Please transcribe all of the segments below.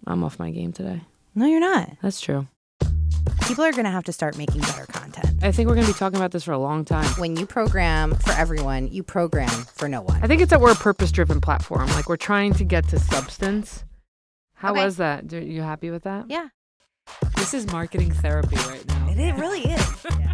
I'm off my game today. No, you're not. That's true. People are going to have to start making better content. I think we're going to be talking about this for a long time. When you program for everyone, you program for no one. I think it's that we're a purpose-driven platform. Like, we're trying to get to substance. How was that? Are you happy with that? Yeah. This is marketing therapy right now. It really is. Yeah.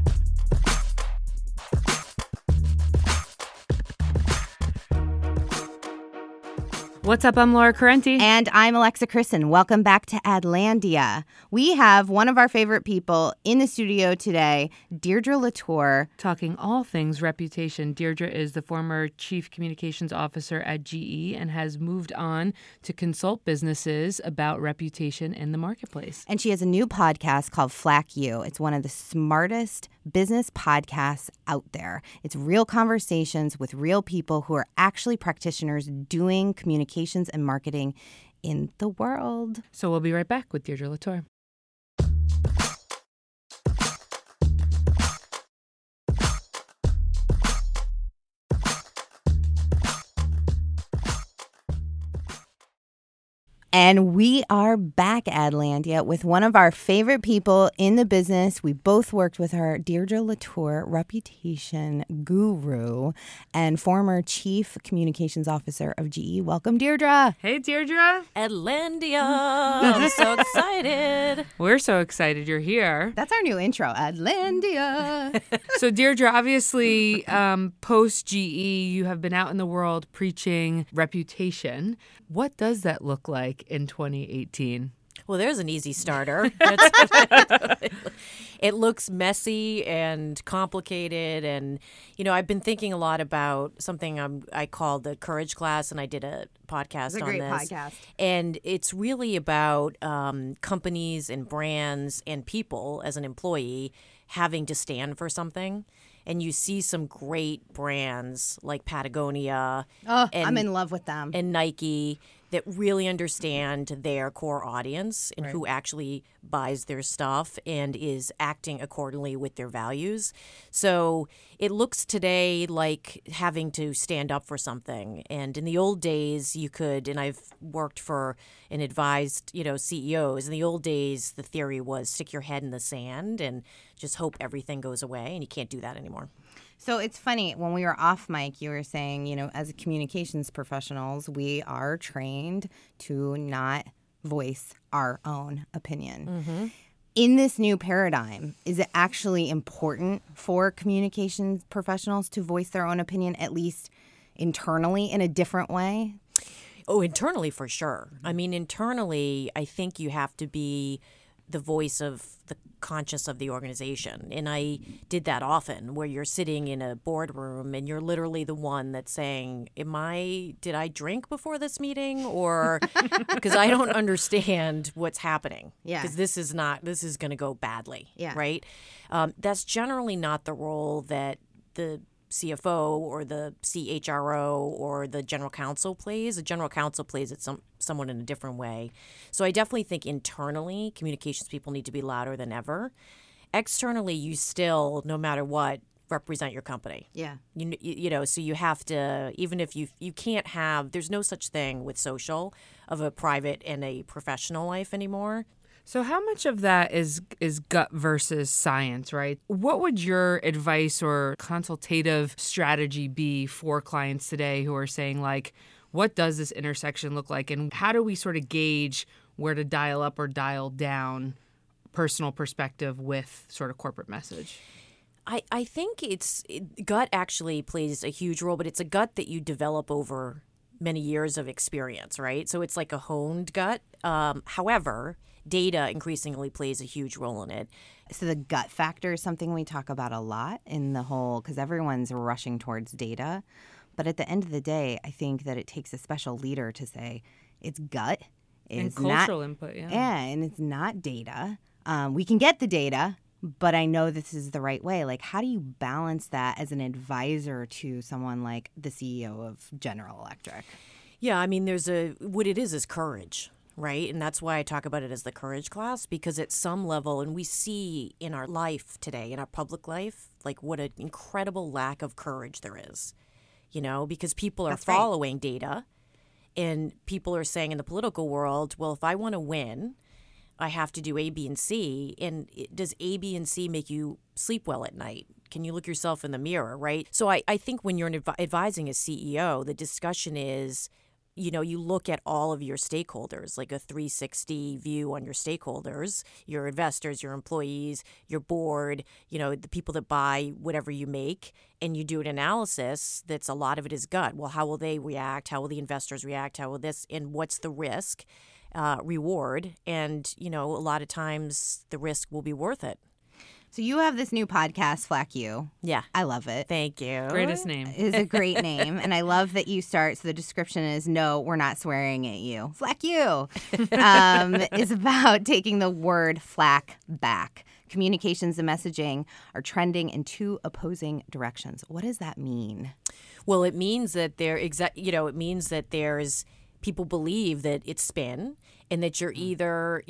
What's up? I'm Laura Carenti. And I'm Alexa Christen. Welcome back to Adlandia. We have one of our favorite people in the studio today, Deirdre Latour. Talking all things reputation. Deirdre is the former chief communications officer at GE and has moved on to consult businesses about reputation in the marketplace. And she has a new podcast called Flack You. It's one of the smartest business podcasts out there. It's real conversations with real people who are actually practitioners doing communications and marketing in the world. So we'll be right back with Deirdre Latour. And we are back, Adlandia, with one of our favorite people in the business. We both worked with her, Deirdre Latour, reputation guru and former chief communications officer of GE. Welcome, Deirdre. Hey, Deirdre. Atlantia. I'm so excited. We're so excited you're here. That's our new intro, Adlandia. So, Deirdre, obviously, post-GE, you have been out in the world preaching reputation. What does that look like in 2018? Well, there's an easy starter. It looks messy and complicated. And, you know, I've been thinking a lot about something I called the Courage Class, and I did a podcast on this. It's a great podcast. And it's really about companies and brands and people as an employee having to stand for something. And you see some great brands like Patagonia. I'm in love with them. And Nike that really understand their core audience and who actually buys their stuff and is acting accordingly with their values. So it looks today like having to stand up for something. And in the old days, you could, and I've worked for and advised, CEOs. In the old days, the theory was stick your head in the sand and just hope everything goes away. And you can't do that anymore. So it's funny, when we were off mic, you were saying, as communications professionals, we are trained to not voice our own opinion. Mm-hmm. In this new paradigm, is it actually important for communications professionals to voice their own opinion, at least internally, in a different way? Oh, internally for sure. I mean, internally, I think you have to be the voice of the conscience of the organization. And I did that often, where you're sitting in a boardroom and you're literally the one that's saying, did I drink before this meeting? Or because I don't understand what's happening. Yeah. Because this is going to go badly. Yeah. Right. That's generally not the role that the CFO or the CHRO or the general counsel plays. The general counsel plays it somewhat in a different way. So I definitely think internally, communications people need to be louder than ever. Externally, you still, no matter what, represent your company. Yeah. So you have to, even if you can't have, there's no such thing with social of a private and a professional life anymore. So how much of that is gut versus science, right? What would your advice or consultative strategy be for clients today who are saying, like, what does this intersection look like? And how do we sort of gauge where to dial up or dial down personal perspective with sort of corporate message? I think gut actually plays a huge role, but it's a gut that you develop over many years of experience, right? So it's like a honed gut. However, data increasingly plays a huge role in it. So the gut factor is something we talk about a lot in the whole, because everyone's rushing towards data. But at the end of the day, I think that it takes a special leader to say it's gut. And cultural input, yeah. Yeah, and it's not data. We can get the data, but I know this is the right way. Like, how do you balance that as an advisor to someone like the CEO of General Electric? Yeah, I mean, what it is courage. Right. And that's why I talk about it as the Courage Class, because at some level, and we see in our life today, in our public life, like what an incredible lack of courage there is, because people are following data And people are saying in the political world, well, if I want to win, I have to do A, B, and C. And does A, B, and C make you sleep well at night? Can you look yourself in the mirror, right? So I think when you're advising a CEO, the discussion is, you look at all of your stakeholders, like a 360 view on your stakeholders, your investors, your employees, your board, the people that buy whatever you make, and you do an analysis that's a lot of it is gut. Well, how will they react? How will the investors react? How will this, and what's the risk, reward? And, a lot of times the risk will be worth it. So you have this new podcast, Flack You. Yeah. I love it. Thank you. Greatest name. It's a great name. And I love that you start, so the description is, no, we're not swearing at you. Flack You is about taking the word flack back. Communications and messaging are trending in two opposing directions. What does that mean? Well, it means that it means that there's people believe that it's spin and that you're either,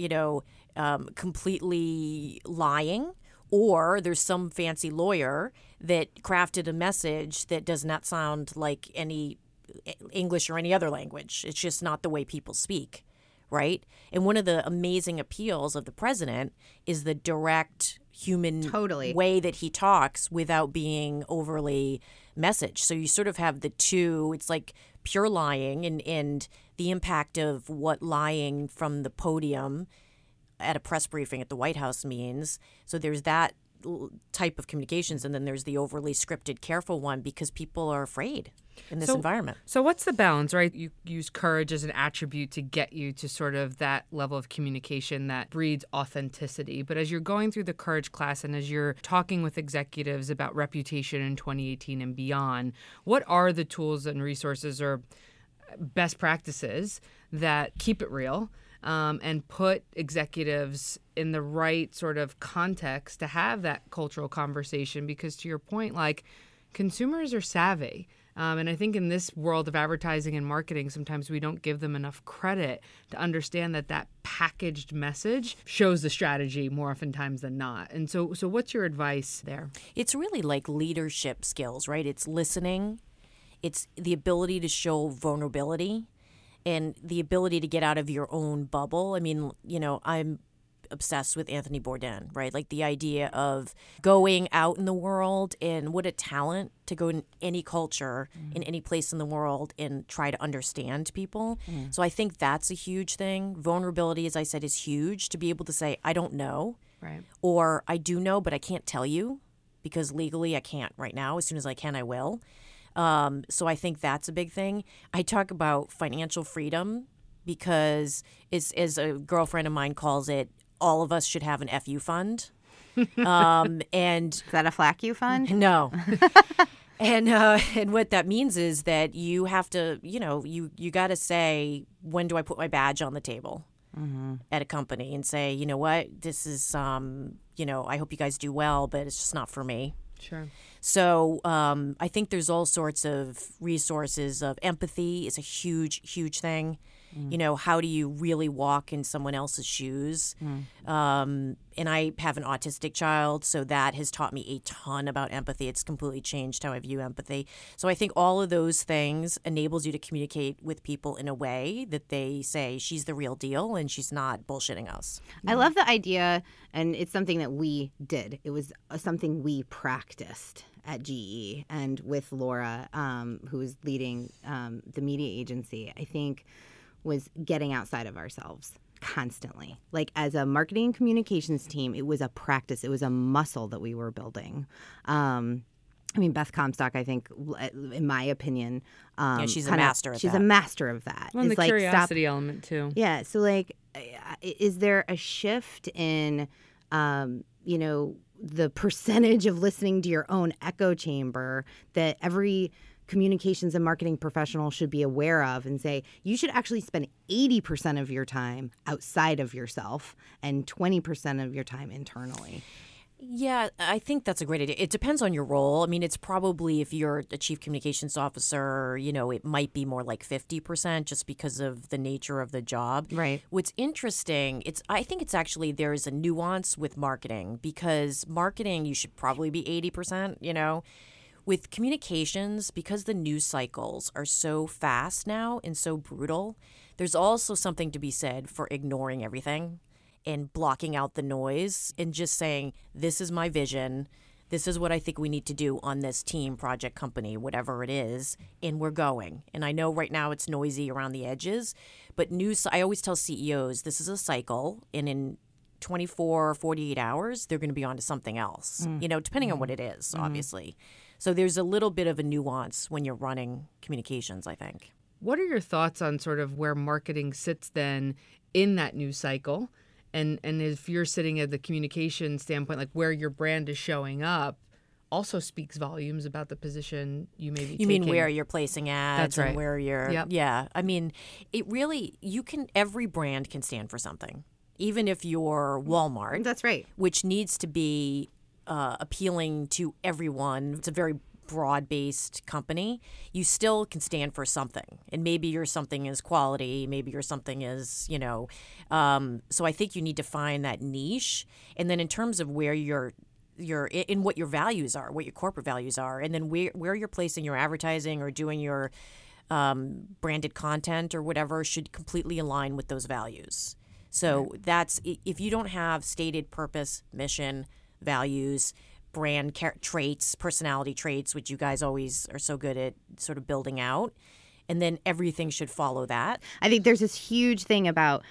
completely lying, or there's some fancy lawyer that crafted a message that does not sound like any English or any other language. It's just not the way people speak, right? And one of the amazing appeals of the president is the direct human way that he talks without being overly messaged. So you sort of have the two. It's like pure lying and the impact of what lying from the podium at a press briefing at the White House means. So there's that type of communications, and then there's the overly scripted, careful one because people are afraid in this environment. So what's the balance, right? You use courage as an attribute to get you to sort of that level of communication that breeds authenticity. But as you're going through the courage class and as you're talking with executives about reputation in 2018 and beyond, what are the tools and resources or best practices that keep it real? And put executives in the right sort of context to have that cultural conversation, because to your point, like, consumers are savvy. And I think in this world of advertising and marketing, sometimes we don't give them enough credit to understand that packaged message shows the strategy more oftentimes than not. And so what's your advice there? It's really like leadership skills, right? It's listening. It's the ability to show vulnerability. And the ability to get out of your own bubble. I mean, I'm obsessed with Anthony Bourdain, right? Like the idea of going out in the world, and what a talent to go in any culture, in any place in the world, and try to understand people. So I think that's a huge thing. Vulnerability, as I said, is huge, to be able to say, I don't know. Right. Or I do know, but I can't tell you because legally I can't right now. As soon as I can, I will. So I think that's a big thing. I talk about financial freedom because, as a girlfriend of mine calls it, all of us should have an FU fund. And Is that a Flack You fund? No. And what that means is that you have to, you got to say, when do I put my badge on the table at a company and say, you know what, this is, I hope you guys do well, but it's just not for me. Sure. So I think there's all sorts of resources of empathy is a huge, huge thing. How do you really walk in someone else's shoes? And I have an autistic child, so that has taught me a ton about empathy. It's completely changed how I view empathy. So I think all of those things enables you to communicate with people in a way that they say, she's the real deal and she's not bullshitting us. I love the idea, and it's something that we did. It was something we practiced at GE and with Laura, who was leading the media agency, I think was getting outside of ourselves constantly. Like, as a marketing and communications team, it was a practice. It was a muscle that we were building. Beth Comstock, I think, in my opinion, she's a master. She's a master of that. Well, and the curiosity element too. Yeah. So, like, is there a shift in, the percentage of listening to your own echo chamber that every communications and marketing professional should be aware of, and say, you should actually spend 80% of your time outside of yourself and 20% of your time internally? Yeah, I think that's a great idea. It depends on your role. I mean, it's probably, if you're a chief communications officer, it might be more like 50% just because of the nature of the job. Right. What's interesting, I think it's actually, there's a nuance with marketing, because marketing, you should probably be 80%, with communications, because the news cycles are so fast now and so brutal, there's also something to be said for ignoring everything and blocking out the noise and just saying, this is my vision. This is what I think we need to do on this team, project, company, whatever it is, and we're going. And I know right now it's noisy around the edges, but I always tell CEOs, this is a cycle, and in 24 or 48 hours, they're going to be on to something else, depending on what it is, obviously. So there's a little bit of a nuance when you're running communications, I think. What are your thoughts on sort of where marketing sits then in that news cycle? And if you're sitting at the communication standpoint, like where your brand is showing up also speaks volumes about the position you may be taking. You mean where you're placing ads. That's right. And where you're, Yep. Yeah. I mean, every brand can stand for something. Even if you're Walmart. That's right. Which needs to be appealing to everyone. It's a very broad-based company. You still can stand for something, and maybe your something is quality, maybe your something is, so I think you need to find that niche, and then in terms of where you're in what your values are, what your corporate values are, and then where you're placing your advertising or doing your branded content or whatever should completely align with those values. So that's, if you don't have stated purpose, mission, values, brand traits, personality traits, which you guys always are so good at sort of building out, and then everything should follow that. I think there's this huge thing about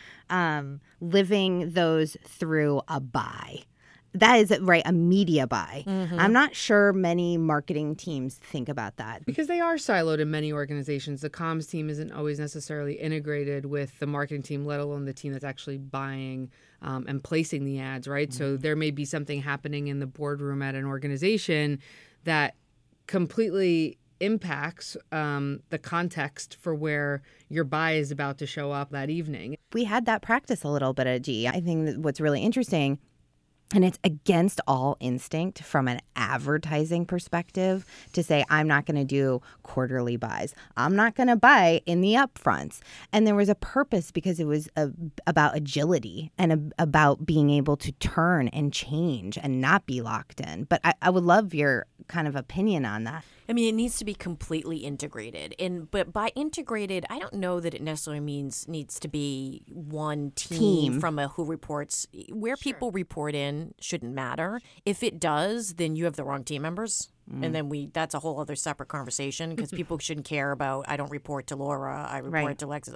living those through a buy. That is, right, a media buy. Mm-hmm. I'm not sure many marketing teams think about that. Because they are siloed in many organizations. The comms team isn't always necessarily integrated with the marketing team, let alone the team that's actually buying and placing the ads, right? Mm-hmm. So there may be something happening in the boardroom at an organization that completely impacts the context for where your buy is about to show up that evening. We had that practice a little bit at GE. I think that what's really interesting, and it's against all instinct from an advertising perspective, to say, I'm not going to do quarterly buys. I'm not going to buy in the upfronts. And there was a purpose, because it was about agility and about being able to turn and change and not be locked in. But I would love your kind of opinion on that. I mean, it needs to be completely integrated. But by integrated, I don't know that it necessarily needs to be one team. From who reports. Where people report in shouldn't matter. If it does, then you have the wrong team members. And then that's a whole other separate conversation, because people shouldn't care about, I don't report to Laura, I report to Lexus,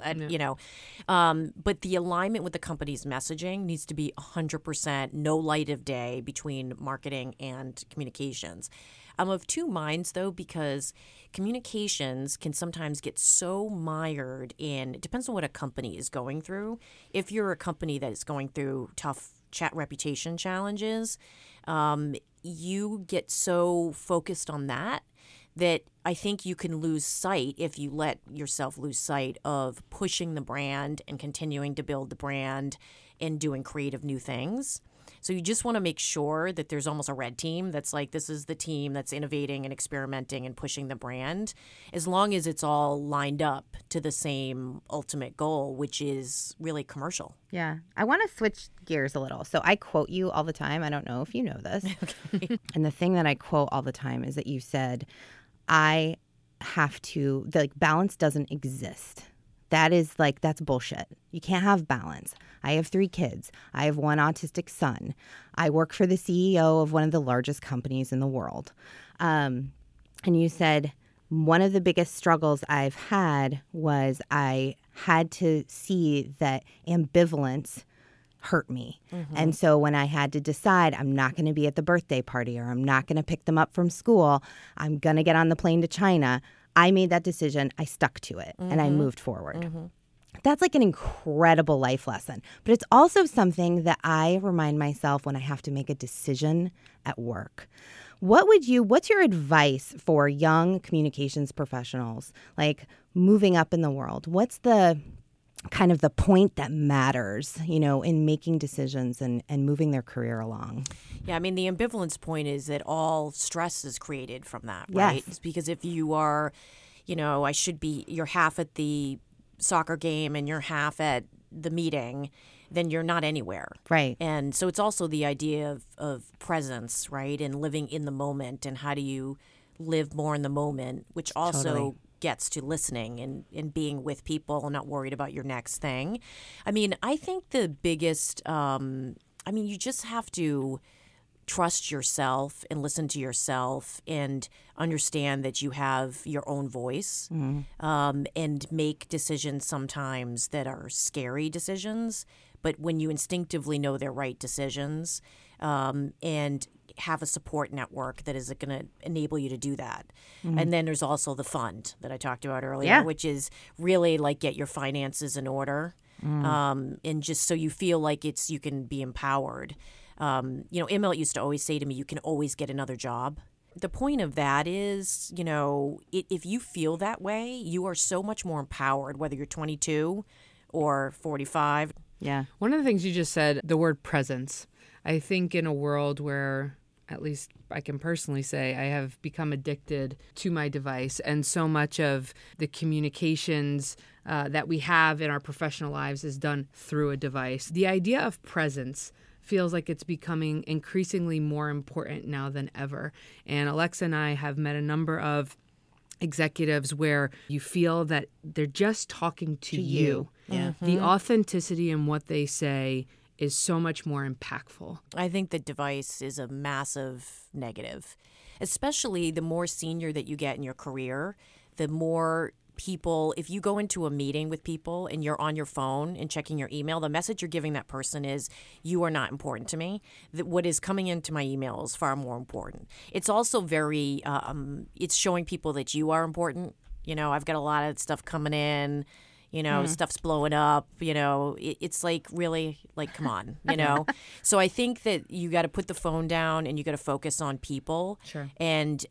but the alignment with the company's messaging needs to be 100% no light of day between marketing and communications. I'm of two minds, though, because communications can sometimes get so mired in, it depends on what a company is going through. If you're a company that is going through tough reputation challenges, you get so focused on that I think you can lose sight, if you let yourself lose sight of pushing the brand and continuing to build the brand and doing creative new things. So you just want to make sure that there's almost a red team that's like, this is the team that's innovating and experimenting and pushing the brand, as long as it's all lined up to the same ultimate goal, which is really commercial. Yeah. I want to switch gears a little. So I quote you all the time. I don't know if you know this. Okay. And the thing that I quote all the time is that you said, balance doesn't exist. That's bullshit. You can't have balance. I have 3 kids. I have 1 autistic son. I work for the CEO of one of the largest companies in the world. And you said, one of the biggest struggles I've had was I had to see that ambivalence hurt me. Mm-hmm. And so when I had to decide, I'm not going to be at the birthday party, or I'm not going to pick them up from school, I'm going to get on the plane to China, I made that decision, I stuck to it, and I moved forward. Mm-hmm. That's like an incredible life lesson. But it's also something that I remind myself when I have to make a decision at work. What's your advice for young communications professionals, like moving up in the world? What's the kind of the point that matters, in making decisions and moving their career along? Yeah, I mean, the ambivalence point is that all stress is created from that, right? Yes. Because if you are, you're half at the soccer game and you're half at the meeting, then you're not anywhere. Right. And so it's also the idea of presence, right? And living in the moment, and how do you live more in the moment, which also Totally. gets to listening and being with people and not worried about your next thing. I mean, I think the biggest, you just have to trust yourself and listen to yourself and understand that you have your own voice, and make decisions sometimes that are scary decisions, but when you instinctively know they're right decisions, and have a support network that is going to enable you to do that. And then there's also the fund that I talked about earlier, which is really like get your finances in order, and just so you feel like you can be empowered. Emil used to always say to me, you can always get another job. The point of that is, if you feel that way, you are so much more empowered, whether you're 22 or 45. Yeah. One of the things you just said, the word presence. I think in a world where, at least I can personally say, I have become addicted to my device, and so much of the communications that we have in our professional lives is done through a device. The idea of presence feels like it's becoming increasingly more important now than ever. And Alexa and I have met a number of executives where you feel that they're just talking to you. Yeah. The authenticity in what they say is so much more impactful. I think the device is a massive negative, especially the more senior that you get in your career, the more people, if you go into a meeting with people and you're on your phone and checking your email, the message you're giving that person is, you are not important to me. What is coming into my email is far more important. It's also very, it's showing people that you are important. I've got a lot of stuff coming in. Stuff's blowing up, it's like, really, like, come on, So I think that you got to put the phone down and you got to focus on people. Sure. And,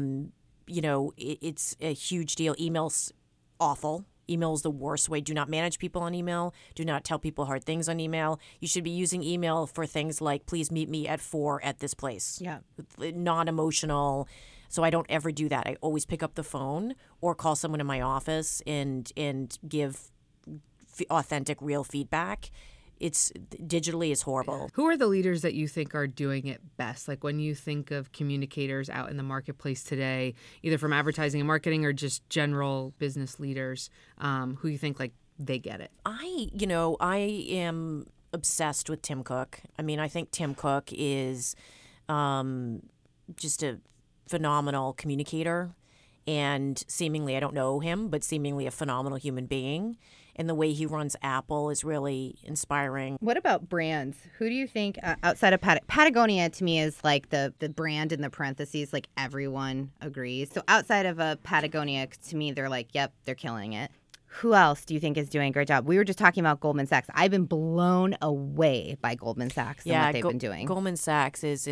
it's a huge deal. Email's awful. Email is the worst way. Do not manage people on email. Do not tell people hard things on email. You should be using email for things like, please meet me at 4 at this place. Yeah. Non-emotional. So I don't ever do that. I always pick up the phone or call someone in my office and give authentic, real feedback. It's digitally is horrible. Who are the leaders that you think are doing it best? Like when you think of communicators out in the marketplace today, either from advertising and marketing or just general business leaders, who you think like they get it? I am obsessed with Tim Cook. I mean, I think Tim Cook is just a phenomenal communicator, and seemingly, I don't know him, but seemingly a phenomenal human being. And the way he runs Apple is really inspiring. What about brands? Who do you think outside of Patagonia to me is like the brand in the parentheses, like everyone agrees. So outside of Patagonia, to me, they're like, yep, they're killing it. Who else do you think is doing a great job? We were just talking about Goldman Sachs. I've been blown away by Goldman Sachs and what they've been doing. Goldman Sachs is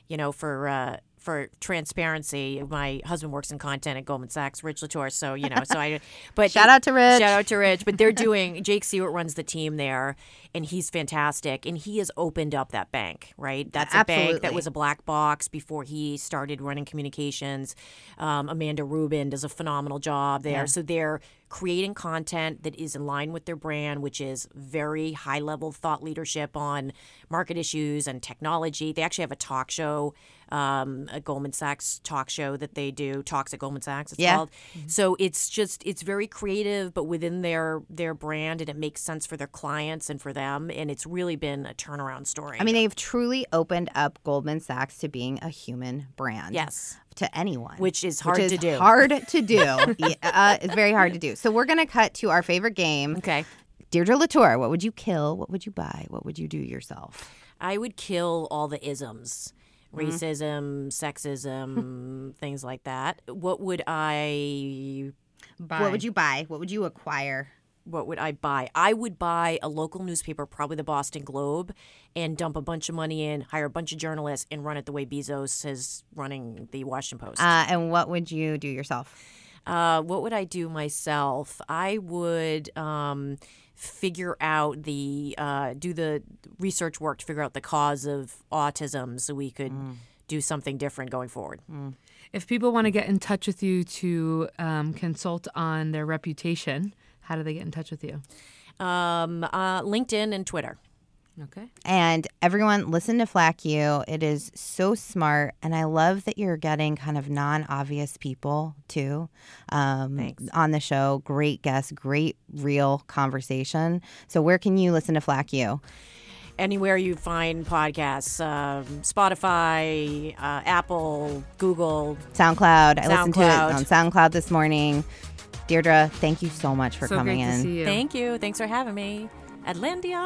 for transparency, my husband works in content at Goldman Sachs, Rich Latour. So, but Shout out to Rich. Shout out to Rich. But they're doing, Jake Seward runs the team there, and he's fantastic. And he has opened up that bank, right? That's a bank that was a black box before he started running communications. Amanda Rubin does a phenomenal job there. Yeah. So they're creating content that is in line with their brand, which is very high-level thought leadership on market issues and technology. They actually have a talk show, a Goldman Sachs talk show that they do, Talks at Goldman Sachs, it's called. Mm-hmm. So it's very creative, but within their brand, and it makes sense for their clients and for them, and it's really been a turnaround story. I mean, they've truly opened up Goldman Sachs to being a human brand. Yes. To anyone. Which is hard to do. Hard to do. It's very hard to do. So we're going to cut to our favorite game. Okay. Deirdre Latour, what would you kill? What would you buy? What would you do yourself? I would kill all the isms. Racism, sexism, things like that. What would I buy? What would you buy? What would you acquire? What would I buy? I would buy a local newspaper, probably the Boston Globe, and dump a bunch of money in, hire a bunch of journalists, and run it the way Bezos is running the Washington Post. And what would you do yourself? What would I do myself? I would figure out do the research work to figure out the cause of autism so we could do something different going forward. If people want to get in touch with you to consult on their reputation, how do they get in touch with you? LinkedIn and Twitter. Okay. And everyone, listen to Flack You. It is so smart. And I love that you're getting kind of non-obvious people, too, on the show. Great guests, great real conversation. So where can you listen to Flack You? Anywhere you find podcasts, Spotify, Apple, Google. SoundCloud. I listened to it on SoundCloud this morning. Deirdre, thank you so much for coming in. So great to see you. Thank you. Thanks for having me. Atlantia.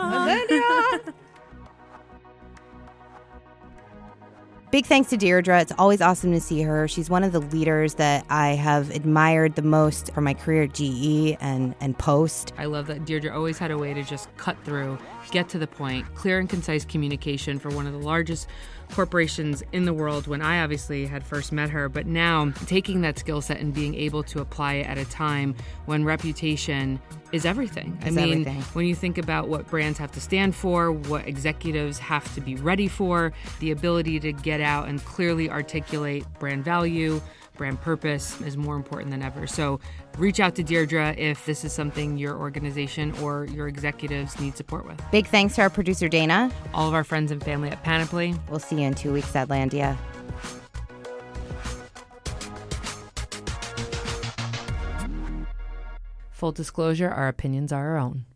Big thanks to Deirdre. It's always awesome to see her. She's one of the leaders that I have admired the most for my career at GE and Post. I love that Deirdre always had a way to just cut through, get to the point, clear and concise communication for one of the largest corporations in the world when I obviously had first met her. But now taking that skill set and being able to apply it at a time when reputation is everything. Everything. When you think about what brands have to stand for, what executives have to be ready for, the ability to get out and clearly articulate brand value, brand purpose is more important than ever. So reach out to Deirdre if this is something your organization or your executives need support with. Big thanks to our producer, Dana. All of our friends and family at Panoply. We'll see you in 2 weeks, Atlantia. Full disclosure, our opinions are our own.